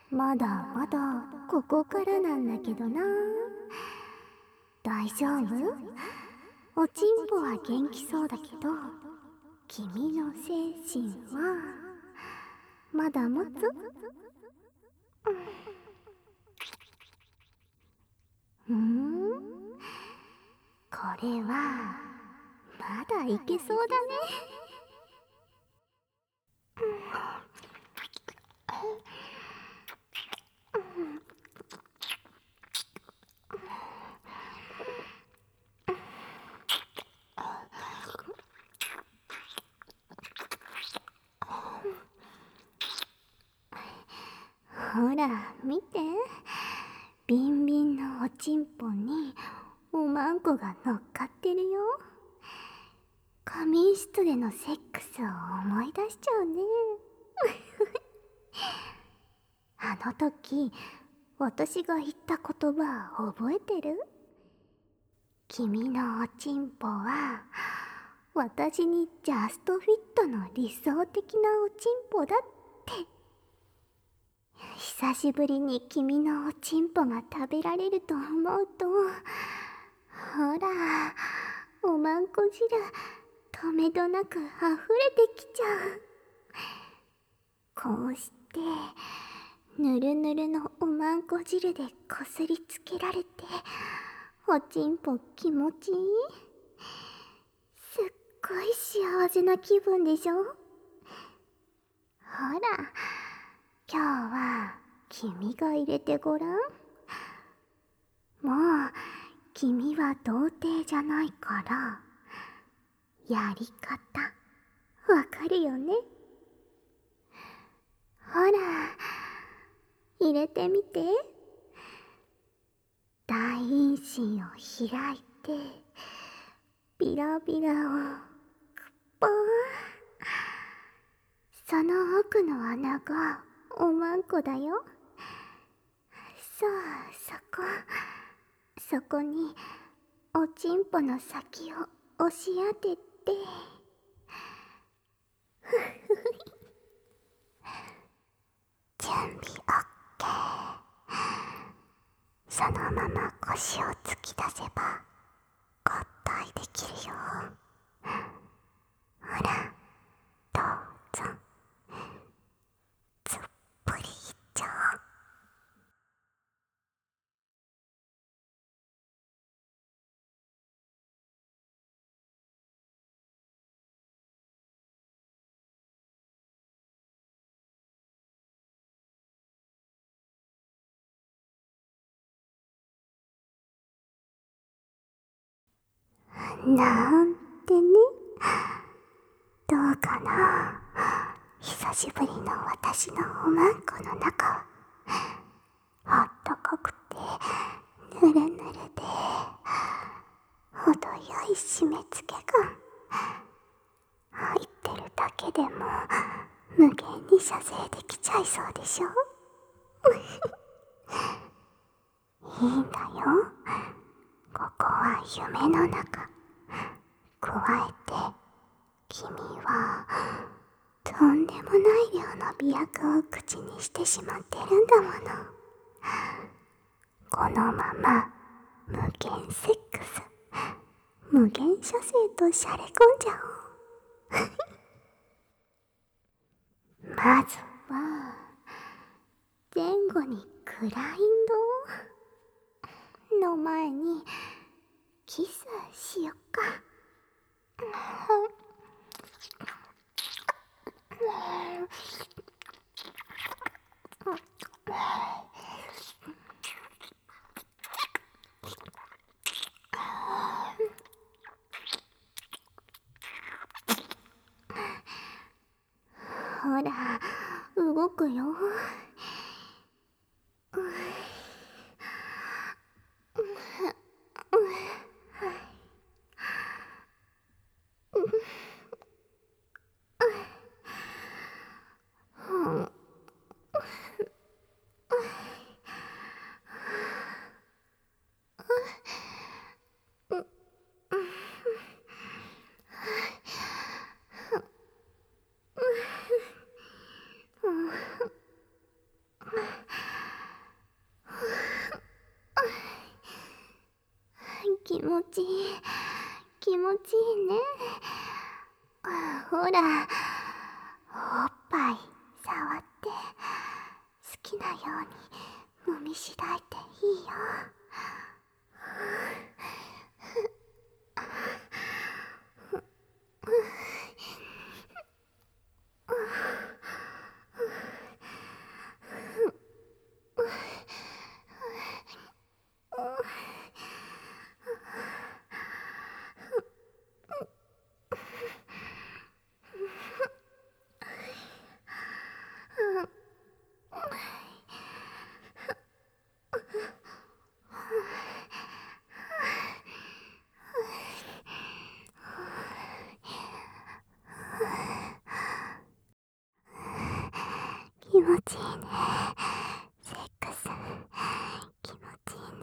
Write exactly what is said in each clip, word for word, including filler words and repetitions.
まだまだここからなんだけどな。大丈夫？おちんぽは元気そうだけど、君の精神はまだ持つ？うん、これはまだいけそうだね。ほら見て、ビンビンのおちんぽにおまんこが乗っかってるよ。仮眠室でのセックスを思い出しちゃうね。あの時私が言った言葉覚えてる？君のおちんぽは私にジャストフィットの理想的なおちんぽだって。久しぶりに君のおちんぽが食べられると思うと、ほらおまんこ汁とめどなく溢れてきちゃう。こうしてぬるぬるのおまんこ汁でこすりつけられて、おちんぽ気持ちいい。すっごい幸せな気分でしょ。ほら今日は君が入れてごらん。もう君は童貞じゃないから、やり方わかるよね。ほら入れてみて。大陰唇を開いてビラビラをくっぽー。その奥の穴がおまんこだよ。そうそこ、そこにおちんぽの先を押し当てて、準備オッケー。そのまま腰を突き出せば合体できるよ。ほらどうぞ、つっぷりいっちゃおう。なんてね。どうかな。久しぶりの私のおまんこの中はあったかくてぬるぬるで、程よい締め付け感。入ってるだけでも無限に射精できちゃいそうでしょ。いいんだよ、ここは夢の中。加えて君はとんでもない量の美薬を口にしてしまってるんだもの。このまま無限セックス、無限射精としゃれ込んじゃおう。まずは前後にグラインドの前にキスしよっか。ほら動くよ。 持ちいい、気持ちいいね。ほら、おっぱい触って好きなように揉みしだいていいよ。気持ちいいね。セックス気持ちいいね。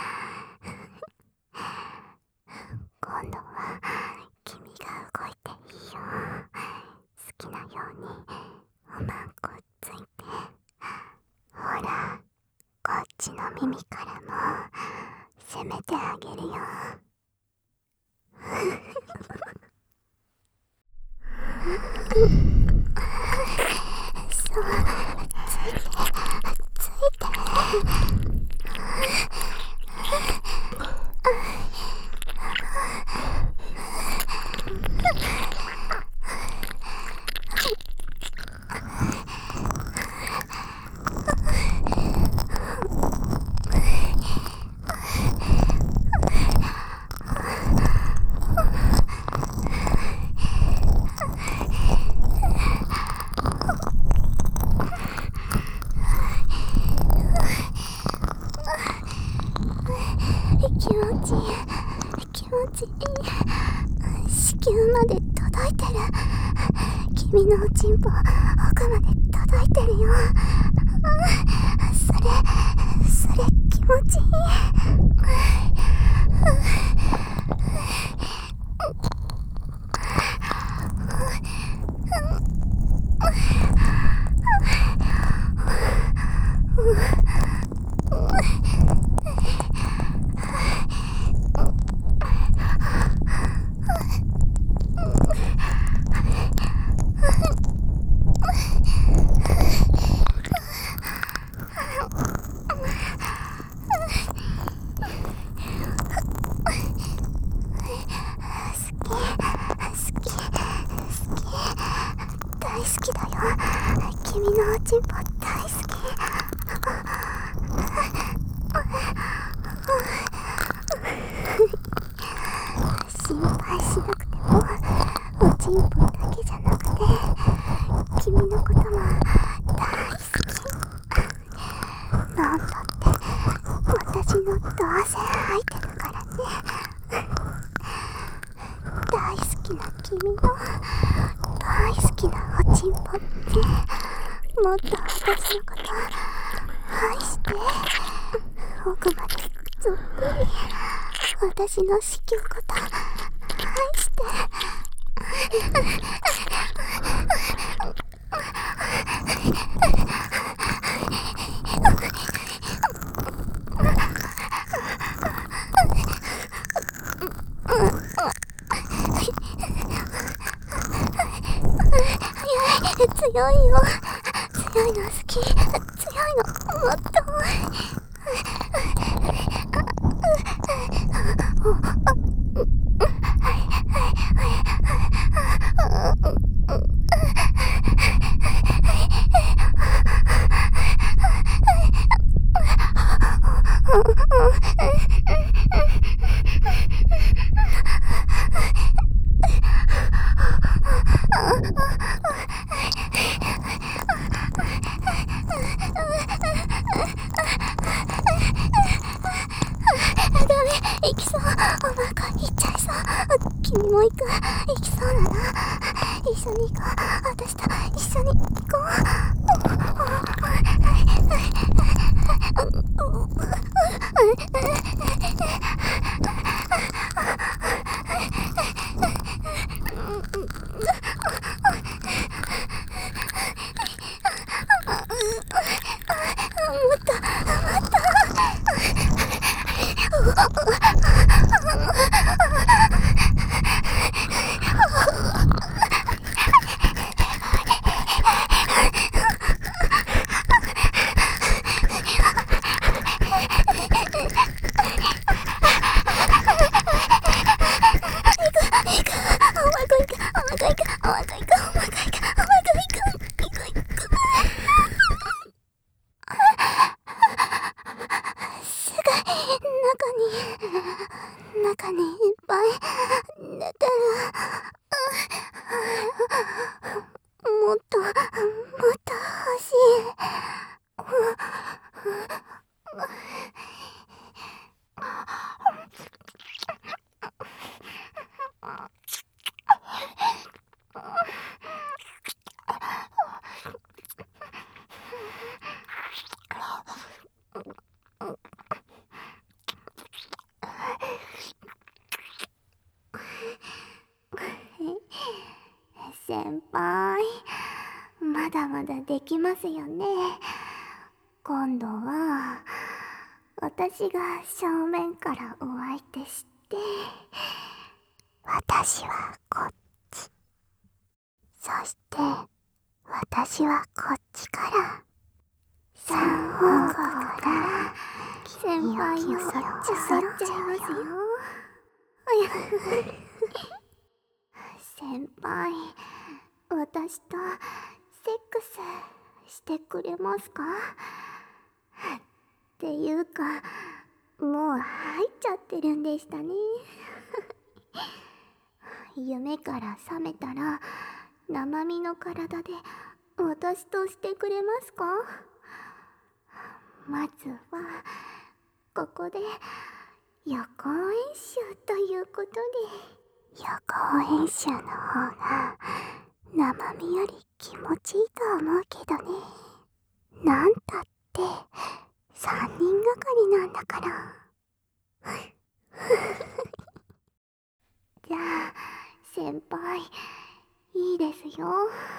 今度は君が動いていいよ。好きなようにおまんこついて、ほら、こっちの耳からも攻めてあげるよ。そう、ついてついて。気持ちいい、気持ちいい。子宮まで届いてる。君のおちんぽ奥まで届いてるよ。それそれ気持ちいい。大好きだよ。君のおちんぽ大好き。心配しなくても、おちんぽだけじゃなくて君のことも大好き。なんだって私のドアセ入ってるからね。大好きな君の大好きなおちんぽってもっと私のこと愛して、奥までそっくり私の子宮ごと愛して。強いよ。強いの好き。強いのもっと。行きそう。お腹行っちゃいそう。君も行く。行きそうだな。一緒に行こう。私と一緒に行こう。もっともっとに中にいっぱい寝てる。もっともっと欲しい。先輩、まだまだできますよね。今度は私が正面からお相手して、私はこっち、そして私はこっちから三方向から先輩を襲っちゃいますよ。先輩、私とセックスしてくれますか？っていうか、もう入っちゃってるんでしたね。夢から覚めたら生身の体で私としてくれますか？まずはここで予行演習ということで。予行演習の方が生身より気持ちいいと思うけどね。なんたって三人がかりなんだから。じゃあ先輩、いいですよ。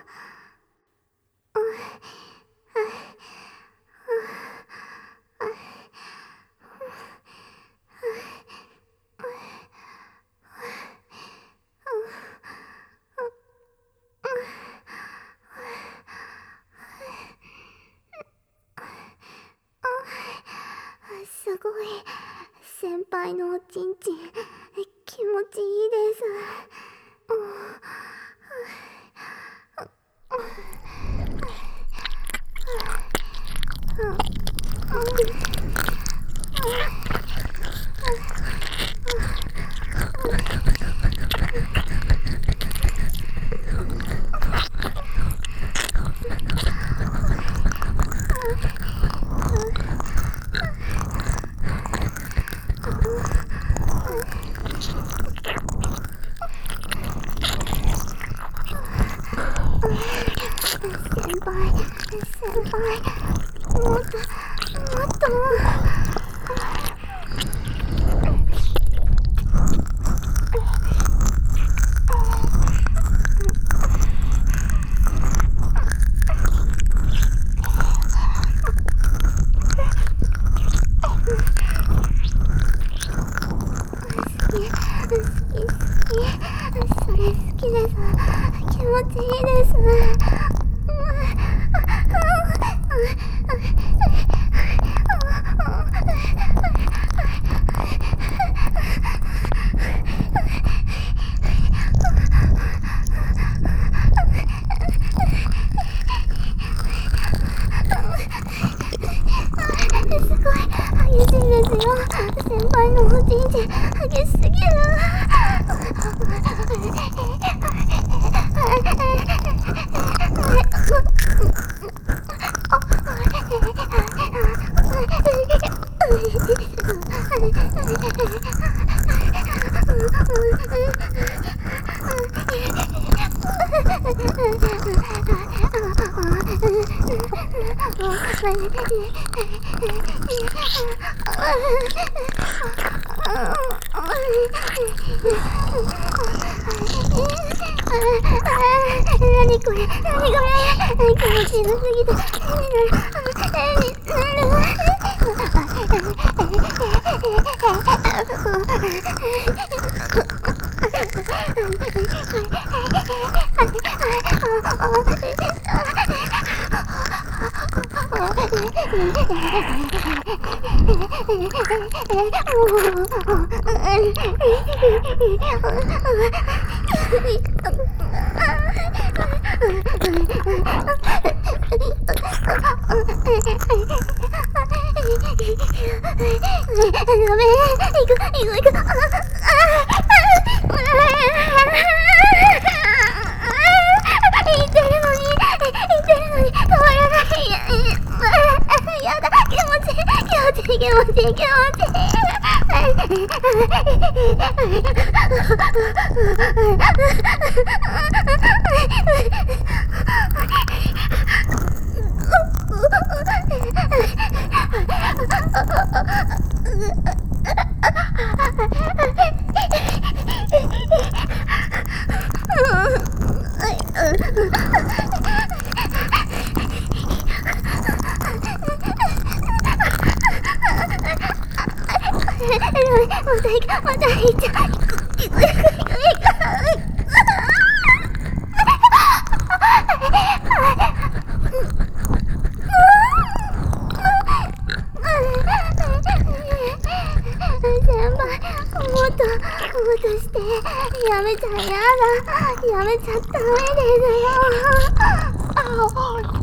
すごい、先輩のおちんちん気持ちいいです。先輩、先輩、もっと、もっと。それ好きです。気持ちいいです。すごい激しいですよ。先輩のおちんちん激しすぎる。何これ、何これ、気持ちよすぎてごめん。行く、行く、行く。言ってるのに、言ってるのに、変わらない。やだ、気持ちいい、気持ちいい、気持ちいい、気持ちいまた行く、また行っちゃう。行く、行く、行く、行く。先輩、もっと、もっとして。やめちゃやだ。やめちゃダメですよ。